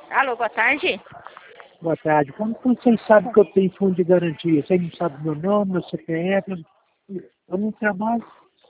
Alô, boa tarde. Boa tarde. Como que vocês sabem que eu tenho fundo de garantia? Vocês não sabem meu nome, meu CPF? Eu não trabalho.